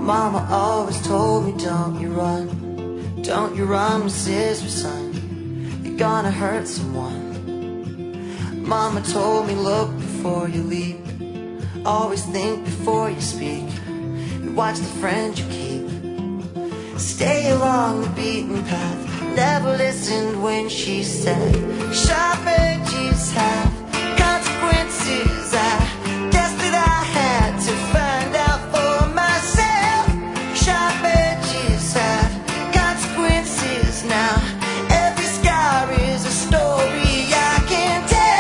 Mama always told me, don't you run, my sister, son, you're gonna hurt someone. Mama told me, look before you leap, always think before you speak, and watch the friends you keep. Stay along the beaten path. Never listened when she said, sharp edges have consequences. I guess that I had to find out for myself. Sharp edges have consequences. Now every scar is a story I can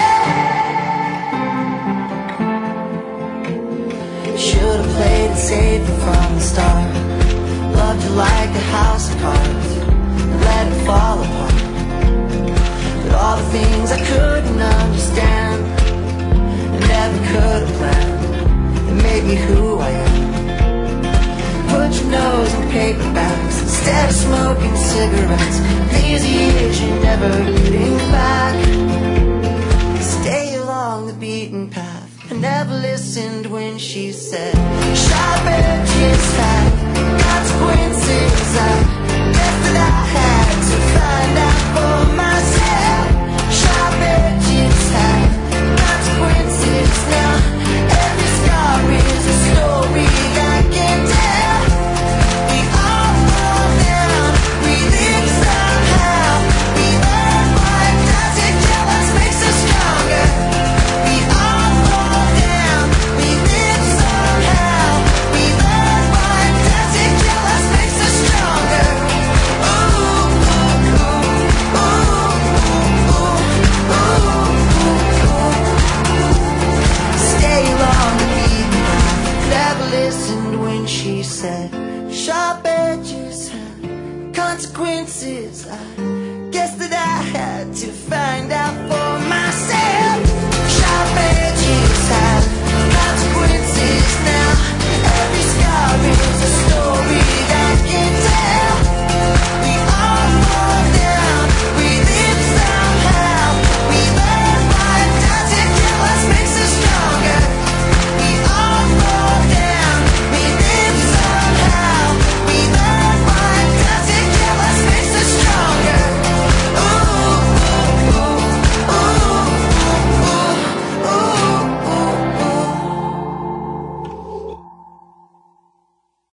tell. Should've played it safe from the start. Loved you like a house of cards, let it fall apart. But all the things I couldn't understand, I never could have planned, it made me who I am. Put your nose in paperbacks instead of smoking cigarettes. These years you're never getting back. Stay along the beaten path. I never listened when she said, sharp edges have consequences. I guess that I had to find out for myself. Sharp edges have consequences. Now every scar is a story I can tell. We all fall down, we live somehow. We learn what doesn't kill us makes us stronger. We all fall down, we live somehow. We learn what doesn't kill us makes us stronger. Stay along the beaten path. Never listened when she said, sharp edges have consequences. I guess that I had to find